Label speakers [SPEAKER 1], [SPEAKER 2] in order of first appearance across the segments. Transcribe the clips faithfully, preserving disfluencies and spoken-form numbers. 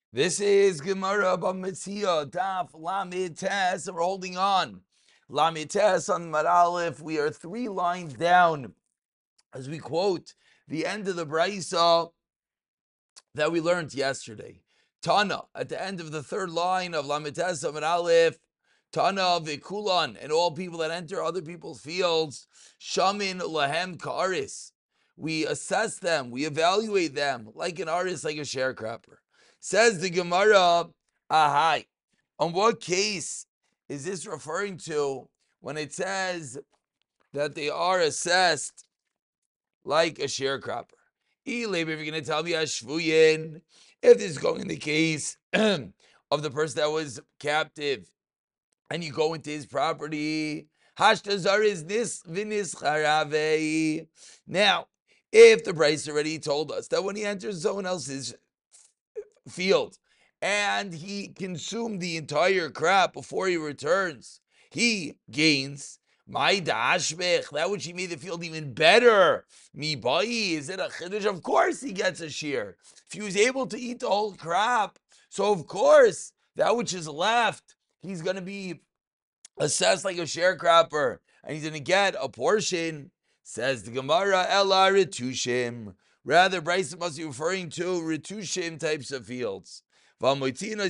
[SPEAKER 1] This is Gemara Bamitzia, Daf Lamed Tes, and we're holding on. Lamed Tes on Mad Aleph. We are three lines down as we quote the end of the Brisa that we learned yesterday. Tana, at the end of the third line of Lamed Tes on Mad Aleph, Tana Vikulan, and all people that enter other people's fields, Shamin Lahem Ka'aris. We assess them, we evaluate them like an artist, like a sharecropper. Says the Gemara, Ahai. On what case is this referring to when it says that they are assessed like a sharecropper? If you're going to tell me Ashvuyin, if this is going in the case of the person that was captive and you go into his property, Hashtazar is this vinis charave. Now, if the Bryce already told us that when he enters someone else's field and he consumed the entire crop before he returns, he gains. My dashbech, that which he made the field even better. Mi bai, is it a chiddush? Of course he gets a shear. If he was able to eat the whole crop, so of course that which is left, he's going to be assessed like a sharecropper, and he's going to get a portion. Says the Gemara, Ela Ritushim. Rather, Bryce must be referring to Ritushim types of fields. One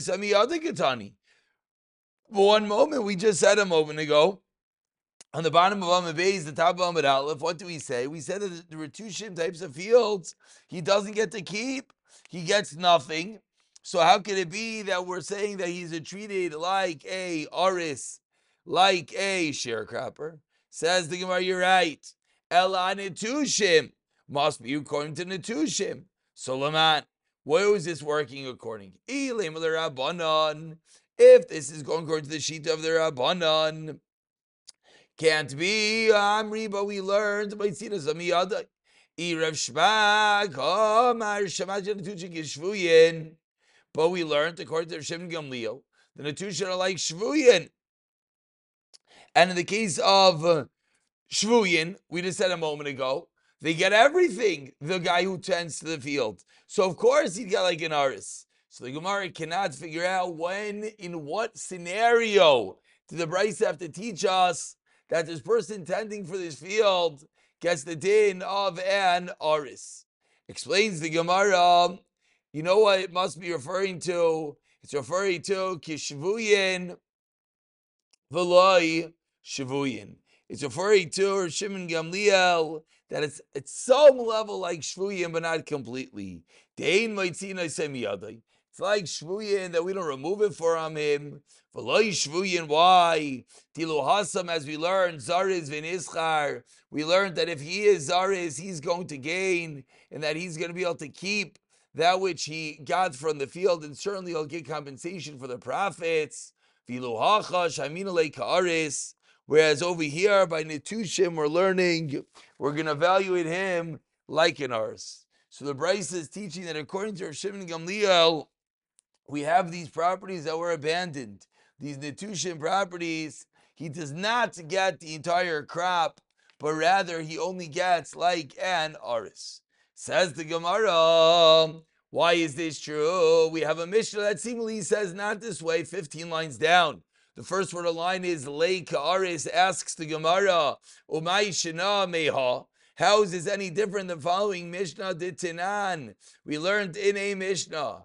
[SPEAKER 1] moment, we just said a moment ago, on the bottom of Amud Beis, the top of Amud Aleph, what do we say? We said that the Ritushim types of fields, he doesn't get to keep, he gets nothing. So how could it be that we're saying that he's treated like a aris, like a sharecropper? Says the Gemara, you're right. Ela Nitushim must be according to Nitushim. Solomon, where was this working according? If this is going according to the sheet of the Rabbanon, can't be Amri, but we learned by Tzina Samiyada. Irav Shmag, Omar Shemad Nitushim Shvuyin. But we learned, according to Shimon Gamliel, the Natushim are like Shvuyin. And in the case of uh, Shvuyin, we just said a moment ago, they get everything, the guy who tends to the field. So of course he'd get like an aris. So the Gemara cannot figure out when, in what scenario did the Bryce have to teach us that this person tending for this field gets the din of an aris. Explains the Gemara, you know what it must be referring to? It's referring to kishvuyin v'loi shvuyin. It's referring to Shimon Gamliel that it's at some level like shvuyin, but not completely. Dein maitzina semiyadai. It's like shvuyin that we don't remove it from him. V'loi shvuyin, why? Tilu hasam, as we learned, zariz v'nischar. We learned that if he is zariz, he's going to gain, and that he's going to be able to keep that which he got from the field, and certainly he'll get compensation for the profits. Whereas over here by Nitushim, we're learning, we're going to evaluate him like an ars. So the Bryce is teaching that according to Rav Shimon Gamliel, we have these properties that were abandoned. These Nitushim properties, he does not get the entire crop, but rather he only gets like an aris. Says the Gemara, why is this true? We have a Mishnah that seemingly says not this way, fifteen lines down. The first word of the line is Lei Ka'aris, asks the Gemara, Umay Shana Meha. How is this any different than following Mishnah Ditinan? We learned in a Mishnah.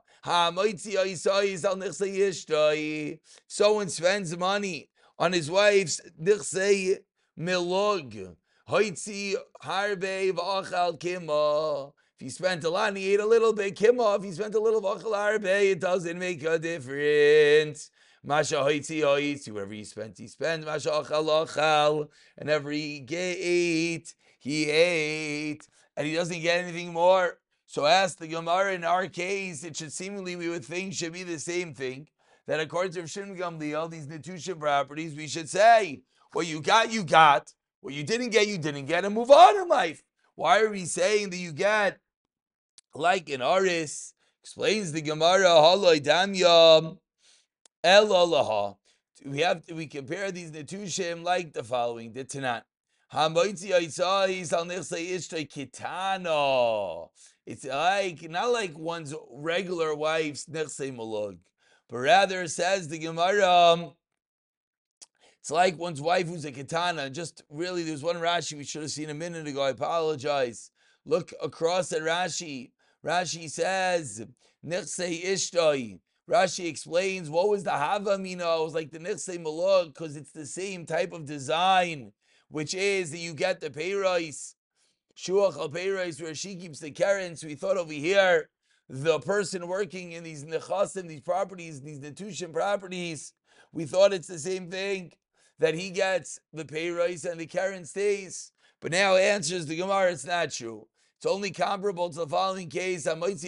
[SPEAKER 1] Someone spends money on his wife's nichsei milog. Hoitzi harbe v'achal kima. If he spent a lot and he ate a little bit, kima. If he spent a little v'achal harbe, it doesn't make a difference. Masha hoitzi hoitzi. Wherever he spent, he spent. Masha achal achal. And whenever he ate, he ate. And he doesn't get anything more. So ask the Gemara, in our case, it should seemingly, we would think, should be the same thing. That according to Shimon Gamliel, these Netushim properties, we should say, what you got, you got. What you didn't get, you didn't get, and move on in life. Why are we saying that you get like an aris? Explains the Gemara, haloi damyam el alaha. We have to, we compare these Netushim like the following, the Tanat. Hamoitzi Oisais al Nichse Ishtoi Kitano. It's like not like one's regular wife's Nichse Malug, but rather says the Gemara. It's like one's wife who's a katana. Just really, there's one Rashi we should have seen a minute ago. I apologize. Look across at Rashi. Rashi says, Nichse Ishtoi. Rashi explains what was the Hava Mina. It was like the Nichse Malug because it's the same type of design, which is that you get the peiros, Shuach al peiros, where she keeps the keren. So we thought over here, the person working in these nechasim, these properties, these netushim properties, we thought it's the same thing, that he gets the peiros and the keren stays. But now answers the Gemara, it's not true. It's only comparable to the following case: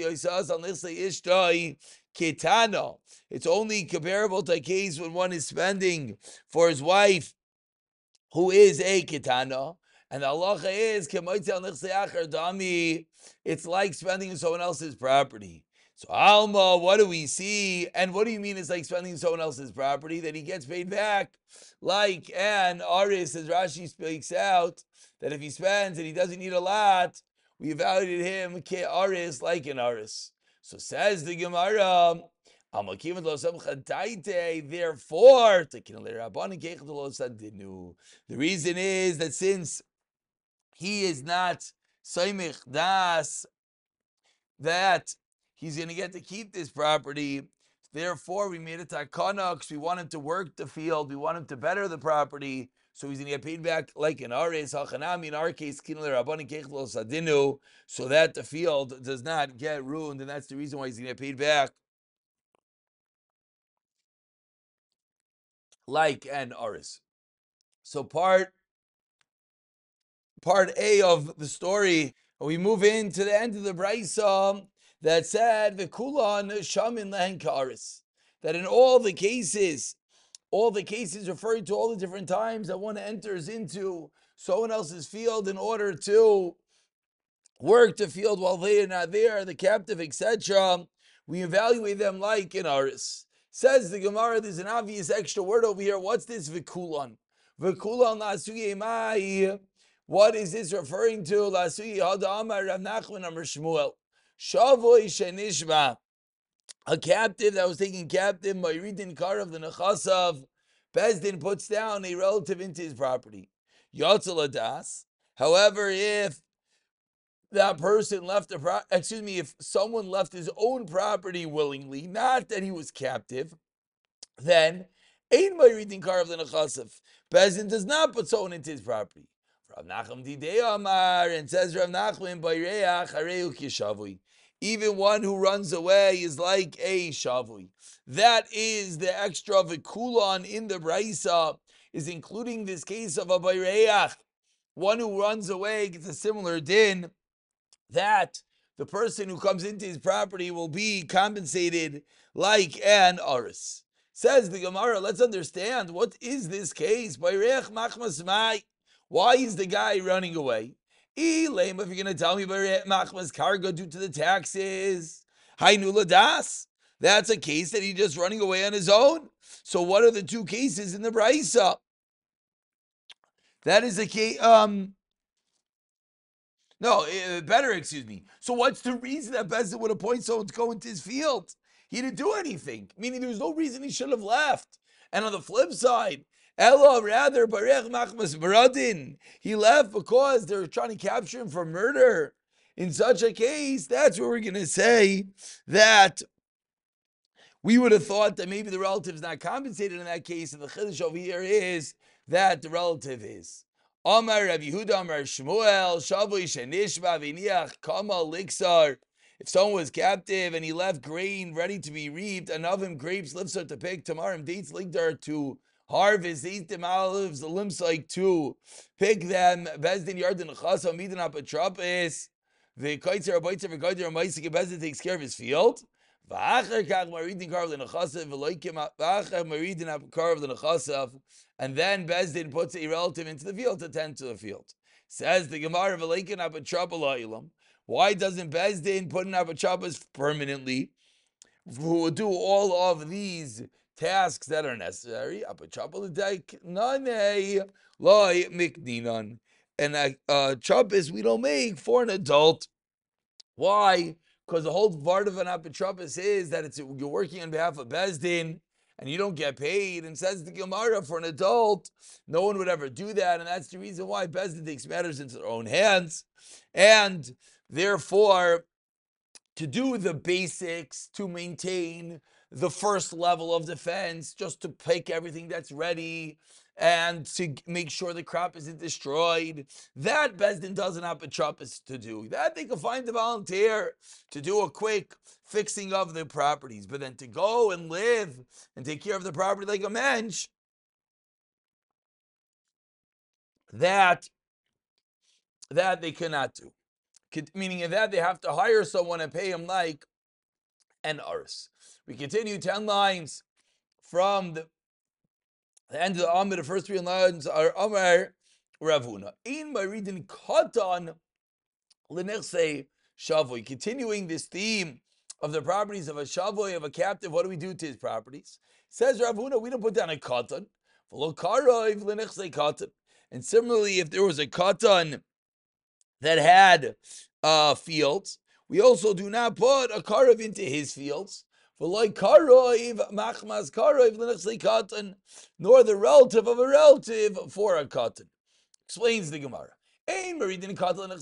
[SPEAKER 1] Ketano. It's only comparable to a case when one is spending for his wife who is a ketana, and the halacha is dami. It's like spending in someone else's property. So Alma, what do we see? And what do you mean it's like spending in someone else's property? That he gets paid back like an aris, as Rashi speaks out, that if he spends and he doesn't need a lot, we evaluated him ke aris, like an aris. So says the Gemara, therefore, the reason is that since he is not Saimich Das, that he's going to get to keep this property. Therefore, we made it takana because we want him to work the field. We want him to better the property. So he's going to get paid back like in our case, Hachanami, in our case, Sadinu, so that the field does not get ruined. And that's the reason why he's going to get paid back like an Aris. So part part A of the story, we move into the end of the Brisa that said the Kulan Shamin Lehen Karis. That in all the cases, all the cases referring to all the different times that one enters into someone else's field in order to work the field while they are not there, the captive, et cetera, we evaluate them like in Aris. Says the Gemara, there's an obvious extra word over here. What's this vikulan? Vikulan lasuye mai. What is this referring to? Lasuye hada amar Rav Nachman amar Shmuel. Shavoy shenishba. A captive that was taken captive, Mayridin Kar of the Nechasav. Bezdin puts down a relative into his property. Yotzal Adas. However, if that person left the pro- excuse me, if someone left his own property willingly, not that he was captive, then Ein Mayridin Kar of the Nechasav. Bezdin does not put someone into his property. Rav Nachman Didei Amar, and says Rav Nachman Bayreach Hareu Kishavui. Even one who runs away is like a shavui. That is the extra vikulan in the Braisa, is including this case of a bayreach. One who runs away gets a similar din, that the person who comes into his property will be compensated like an aris. Says the Gemara, let's understand, what is this case? Bayreach machmas mai. Why is the guy running away? If you're going to tell me about machmas cargo due to the taxes, hainu das, that's a case that he's just running away on his own. So what are the two cases in the Braisa? That is a case. Um, no, uh, better. Excuse me. So what's the reason that Bezin would appoint someone to go into his field? He didn't do anything. Meaning there was no reason he should have left. And on the flip side, Ella, rather, Barech Machmas Baradin. He left because they were trying to capture him for murder. In such a case, that's where we're going to say that we would have thought that maybe the relative is not compensated in that case, and the chiddush over here is that the relative is. Amar Rabbi Yehuda Amar Shmuel Shavui Shenishba V'niach Kama Liksar. If someone was captive and he left grain ready to be reaped, and of him grapes, lifsar to pick, tomorrow dates ligdar to harvest, eat them olives, the limbs like to pick them. Bezdin Yardin Chasa Midin Apatropis. The Kaitzer Abaitzer V'Kaitzer Amaisik Bezdin takes care of his field. V'acher Kach Maridin Kar of the Nechasav V'Loikim V'acher Maridin Kar of the Nechasav. And then Bezdin puts a relative into the field to tend to the field. Says the Gemara V'Loikim Apatropis. Why doesn't Bezdin put in Apatropis permanently? Who will do all of these tasks that are necessary? Apatropis Nane Loi Mikninon. and a uh, trumpet we don't make for an adult. Why? Because the whole part of an apotropis is that it's you're working on behalf of Bezdin and you don't get paid. And says the Gemara, for an adult, no one would ever do that, and that's the reason why Bezdin takes matters into their own hands, and therefore, to do the basics, to maintain the first level of defense, just to pick everything that's ready and to make sure the crop isn't destroyed. That Bezdin doesn't have a trumpet to do. That they can find a volunteer to do a quick fixing of the properties. But then to go and live and take care of the property like a mensch, that, that they cannot do. Meaning that they have to hire someone and pay him like an ars. We continue ten lines from the, the end of the Amid. The first three lines are Amar Ravuna. In my reading Katan Lenechse Shavoi. Continuing this theme of the properties of a Shavoi, of a captive, what do we do to his properties? Says Ravuna, we don't put down a Katan. And similarly, if there was a Katan that had uh, fields, we also do not put a karav into his fields. Nor the relative of a relative for a katan. Explains the Gemara. Why? We don't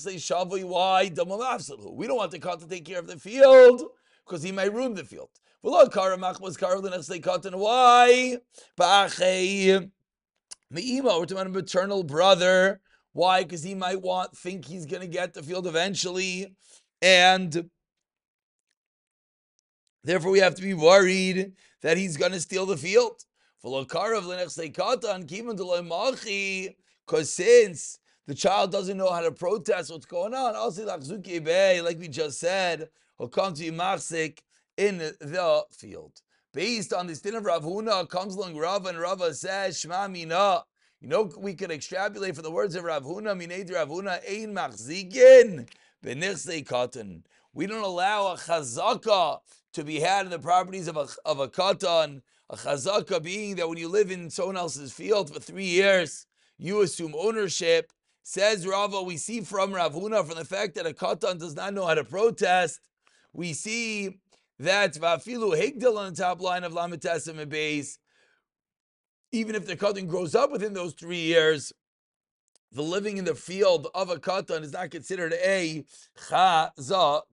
[SPEAKER 1] want the katan to take care of the field because he might ruin the field. Why? We're talking about a maternal brother. Why? Because he might want, think he's going to get the field eventually, and therefore we have to be worried that he's going to steal the field. Because since the child doesn't know how to protest what's going on, like we just said, he'll come to Yimarsik in the field. Based on this din of Rav Huna, comes along Rava, and Rava says, Shema Mina. You know, we could extrapolate from the words of Rav Huna, Minei Rav Huna, Ein Machzikin, Benichsei Katan. We don't allow a chazaka to be had in the properties of a, of a katan. A chazaka being that when you live in someone else's field for three years, you assume ownership. Says Rava, we see from Rav Huna, from the fact that a katan does not know how to protest, we see that Vafilu Higdal on the top line of Lamitesim and Beis, even if the katan grows up within those three years, the living in the field of a katan is not considered a chazaka.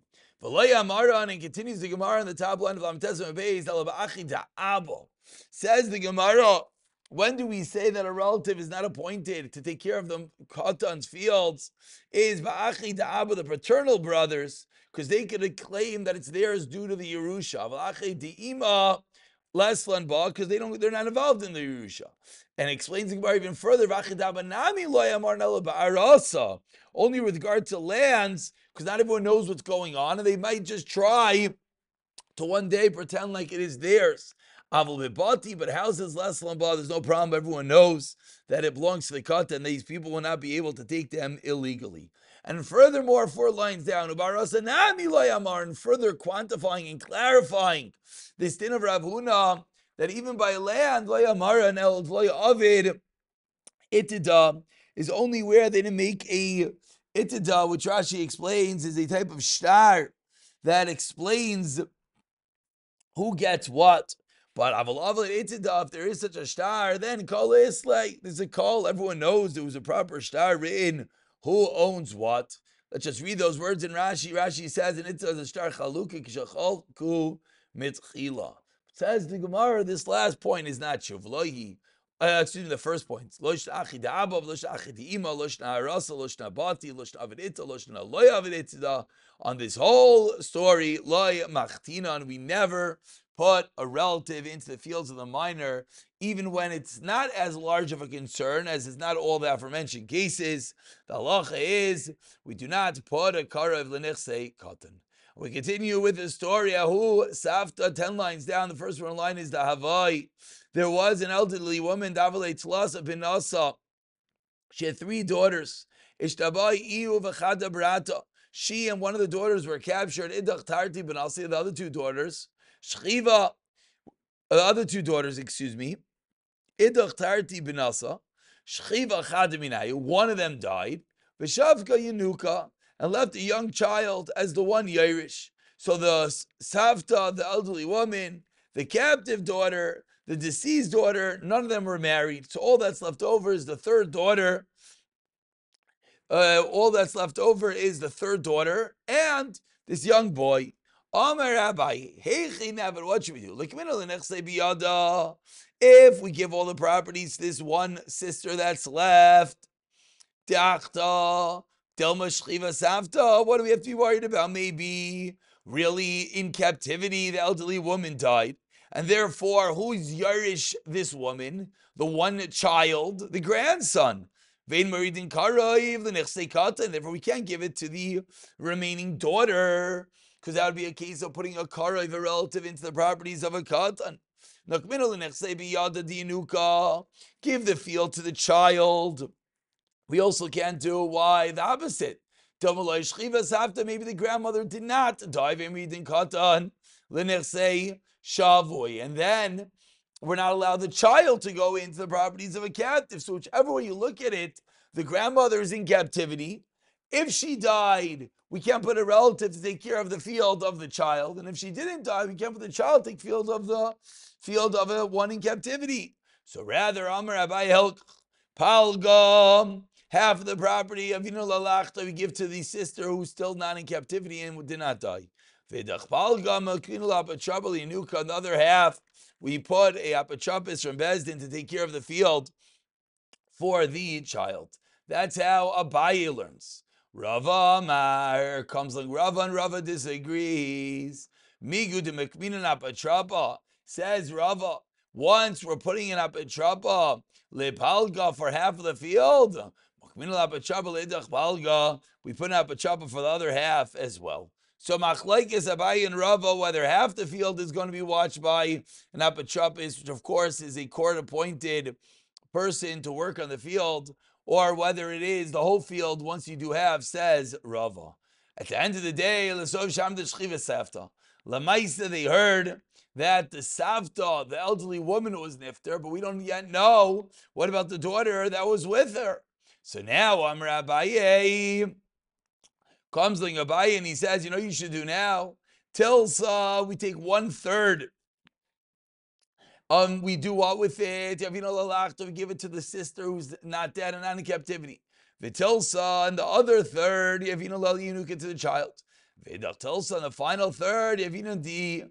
[SPEAKER 1] And continues the Gemara on the top line of Lamitesim and Beis, says the Gemara, when do we say that a relative is not appointed to take care of the katan's fields? Is ba'achi da'aba, the paternal brothers, because they could claim that it's theirs due to the Yerusha. V'achi di'ima leslan ba, because they don't, they're not involved in the Yerusha. And explains the Gemara even further. V'achi da'aba nami lo yamar nela ba'arasa. Only with regard to lands, because not everyone knows what's going on, and they might just try to one day pretend like it is theirs. But houses less lamba, there's no problem. Everyone knows that it belongs to the katan, and these people will not be able to take them illegally. And furthermore, four lines down, and further quantifying and clarifying this din of Rav Huna, that even by land, and avid itida is only where they didn't make a itida, which Rashi explains is a type of shtar that explains who gets what. But if there is such a star, then call is like there's a call. Everyone knows there was a proper star written. Who owns what? Let's just read those words in Rashi. Rashi says, and it says a star chalukik shachalku mitchila. Says the Gemara, this last point is not true. Uh, excuse me, the first point. On this whole story, we never put a relative into the fields of the minor, even when it's not as large of a concern as it's not all the aforementioned cases. The halacha is we do not put a karav l'nichsei katan. We continue with the story. Ahu Safta, ten lines down. The first one line is the Havai. There was an elderly woman, Davalei Tlasa bin Asa. She had three daughters. Ishtabai Iu v'chada brata. She and one of the daughters were captured. Idach Tarti bin Asa, the other two daughters. Shchiva, the other two daughters, excuse me. Idach Tarti bin Asa. Shchiva Chadaminayu, one of them died. V'shavka Yanuka, and left a young child as the one Yerush. So the Savta, the elderly woman, the captive daughter, the deceased daughter, none of them were married. So all that's left over is the third daughter. Uh, all that's left over is the third daughter and this young boy. Amar Rabbi, hey, but what should we do? If we give all the properties to this one sister that's left, what do we have to be worried about? Maybe really in captivity, the elderly woman died. And therefore, who's Yarish this woman? The one child, the grandson. And therefore, we can't give it to the remaining daughter, because that would be a case of putting a karov, a relative, into the properties of a katan. Give the field to the child. We also can't do why the opposite. Maybe the grandmother did not die, and then we're not allowed the child to go into the properties of a captive. So whichever way you look at it, the grandmother is in captivity. If she died, we can't put a relative to take care of the field of the child. And if she didn't die, we can't put the child to take field of the field of a one in captivity. So rather, Amar Abai Helk Palgam, half of the property of Avinu Lalachta we give to the sister who's still not in captivity and did not die. Another half, we put a apachapis from Bezdin to take care of the field for the child. That's how Abaye learns. Rava Amar comes like Rava, and Rava disagrees. Migu de Mekminan apachapa, says Rava, once we're putting an apachapa lepalga for half of the field, we put an apachapa for the other half as well. So machlekes Abaye and Rava, whether half the field is going to be watched by an apachapis, which of course is a court-appointed person to work on the field, or whether it is the whole field once you do have, says Rava. At the end of the day, Lamaisa, they heard that the Savta, the elderly woman, was nifter, but we don't yet know what about the daughter that was with her. So now Amar Abaye comes like Abaye and he says, you know, you should do now. Tilsa, we take one third. Um, we do what with it? We give it to the sister who's not dead and not in captivity. V'tilsa, and the other third, to the child. V'tilsa, and the final third, the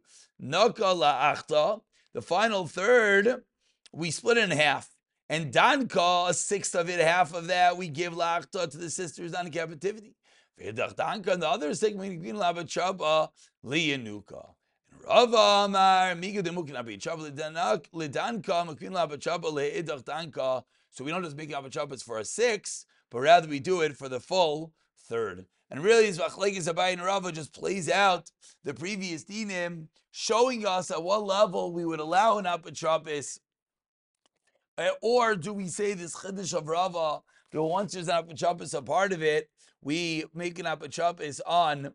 [SPEAKER 1] the final third, we split it in half. And danka, a sixth of it, half of that, we give la'achta to the sister who's not in captivity. Danka, and the other segment, liyanuka. Rava Amar, Migu de Mukin Abichaba Lidanka, Mukin Labachaba Leidach Danka. So we don't just make Abachabas for a six, but rather we do it for the full third. And really, Zvachlekes Abaye and Rava just plays out the previous dinim, showing us at what level we would allow an Abachabas. Or do we say this Chiddush of Rava, that once there's an Abachabas a part of it, we make an Abachabas on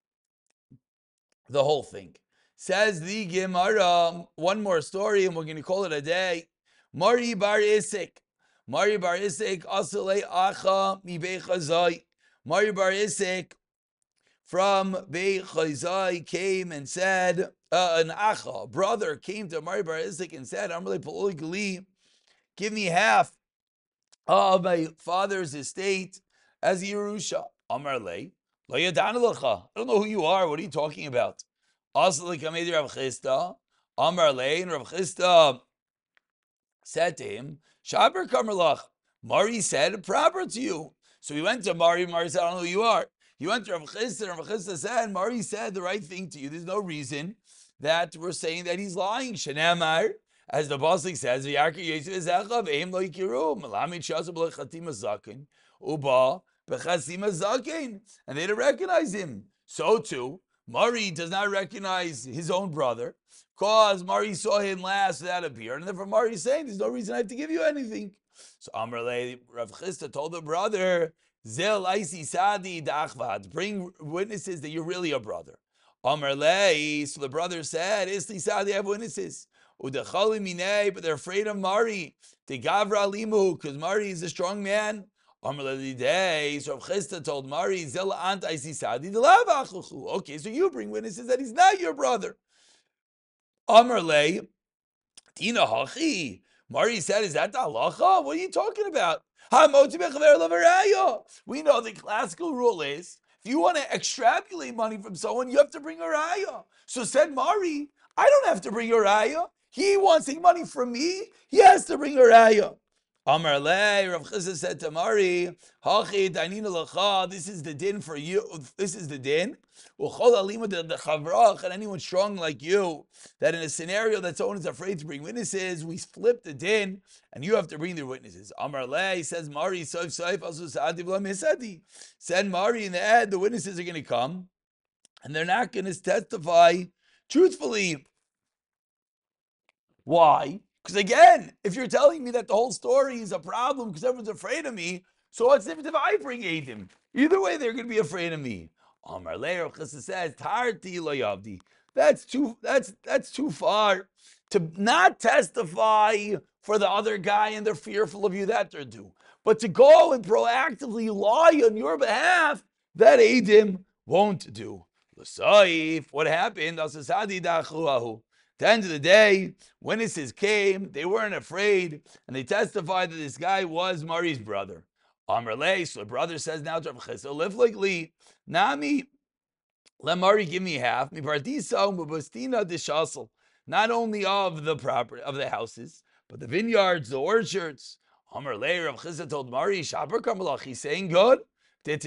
[SPEAKER 1] the whole thing. Says the Gemara, one more story, and we're going to call it a day. Mari bar Isik. Mari bar Isik, Asalei Acha mi Beichazai. Mari bar Isik from Beichazai came and said, uh, an Acha, a brother, came to Mari bar Isik and said, Amrle Pa'oli Gali, give me half of my father's estate as Yerusha. Amrle, Lo Yadan Lacha. I don't know who you are. What are you talking about? Also, like Amedi Rav Chisda, Amar Lei, and Rav Chisda said to him, Shaber Kamerlach, Mari said, proper to you. So he went to Mari, Mari said, I don't know who you are. He went to Rav Chisda, and Rav Chisda said, Mari said the right thing to you. There's no reason that we're saying that he's lying. Shanamar, as the Pasuk says, V'yarker Yosef Ezecha, V'eim lo yikiru, Melamid Shazab Lechatim Azakin, Uba, B'chasim Azakin, and they didn't recognize him. So too, Mari does not recognize his own brother, because Mari saw him last without a beard, and therefore Mari is saying, there's no reason I have to give you anything. So Amar Le, Rav Chisda told the brother, Zel Aisi Sadi Dachvad, bring witnesses that you're really a brother. Amar Le, so the brother said, Isli Sadi, I have witnesses. Udechali minei, but they're afraid of Mari. They gavra limu, because Mari is a strong man. Amar Lidei, so Rav Chisda told Mari, Zela ant aisi sadi delav achuchu. Okay, so you bring witnesses that he's not your brother. Amar le, Tina hachi. Mari said, is that the halacha? What are you talking about? We know the classical rule is, if you want to extrapolate money from someone, you have to bring a raya. So said Mari, I don't have to bring a raya. He wants the money from me. He has to bring a raya. Amar le, Rav Chisda said to Mari, Hachi dainina lacha. This is the din for you. This is the din. Uchol alima the chavrach, and anyone strong like you, that in a scenario that someone is afraid to bring witnesses, we flip the din, and you have to bring their witnesses. Amar le, says Mari, soif soif asu sa'adi v'la misadi. Said Mari in the ad, the witnesses are going to come, and they're not going to testify truthfully. Why? Because again, if you're telling me that the whole story is a problem because everyone's afraid of me, so what's the difference if I bring Eidim? Either way, they're going to be afraid of me. Amar Leir Chassid says, Tarti lo yavdi. That's too. That's that's too far to not testify for the other guy, and they're fearful of you. That they're due, but to go and proactively lie on your behalf, that Eidim won't do. L'saif, what happened? Asasadi dachuahu. At the end of the day, witnesses came, they weren't afraid, and they testified that this guy was Mari's brother. Amar lei, so the brother says now to Rav Chisda, live like Li, Nami, let Mari give me half, mi partisa mubastina dishasel, not only of the property, of the houses, but the vineyards, the orchards. Amar lei, Rav Chisda told Mari, Shaper Kamalach, he's saying good. That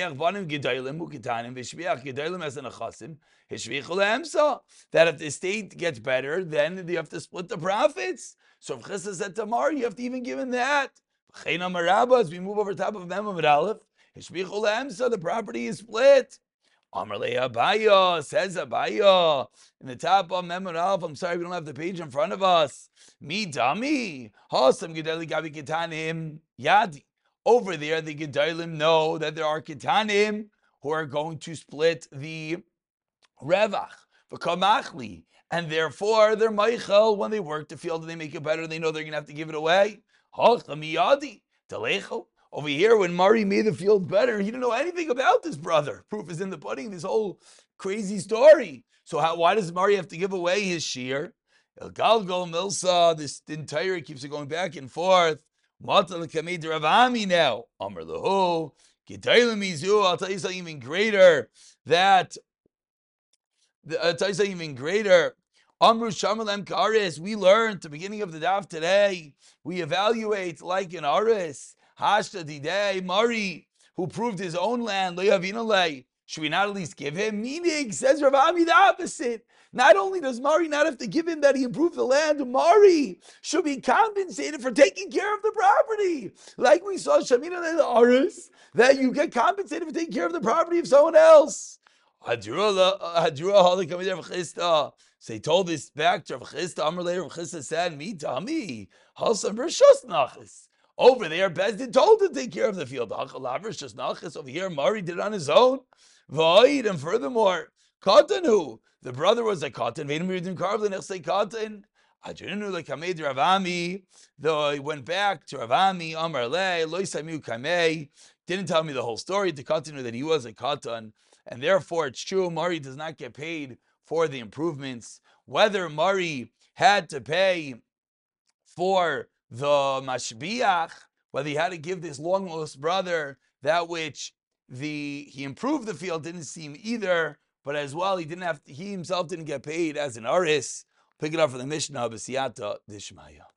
[SPEAKER 1] if the estate gets better, then you have to split the profits. So if Chisda said to Mar, you have to even give him that. As we move over top of Mem Amud Aleph, the property is split. Amar le Abaya, says Abaya, in the top of Mem Amud Aleph, I'm sorry we don't have the page in front of us. Mi dami, hasam gedeli gabi ketanim yadi. Over there, the Gedalim know that there are Ketanim who are going to split the Revach, V'kamachli, and therefore they're Meichel. When they work the field and they make it better, they know they're going to have to give it away. Miyadi, over here, when Mari made the field better, he didn't know anything about this brother. Proof is in the pudding, this whole crazy story. So how, why does Mari have to give away his shear? El Galgal Milsa, this entire keeps it going back and forth. Matal Kamed Ravami now. Amr Lahu. Gedailim Mizu. I'll tell you something even greater. That I'll tell you something even greater. Amru Shamalem Karis. We learned at the beginning of the daf today. We evaluate like an Aris. Hashta Didei Mari, who proved his own land. Le'avinalei. Should we not at least give him? Meaning, says Ravami, the opposite. Not only does Mari not have to give him that he improved the land, Mari should be compensated for taking care of the property. Like we saw Shamina and the Aris, that you get compensated for taking care of the property of someone else. So he told this back to Rav Chisda. Amar later, Rav Chisda said, "Me, Tami, Halsam Rishus Nachis." Over there, Bezdin told him to take care of the field. Over here, Mari did it on his own. And furthermore, Katanu, the brother was a Katan. Katan. Ajunu like Hamed Ravami. Though he went back to Ravami, Amar Le, Loisamiu Kamei, didn't tell me the whole story. The Katanu that he was a Katan, and therefore it's true, Mari does not get paid for the improvements. Whether Mari had to pay for the mashbiach, whether he had to give this long lost brother that which the he improved the field, didn't seem either. But as well, he didn't have to, he himself didn't get paid as an aris. Pick it up for the Mishnah, B'siyata Dishmaya.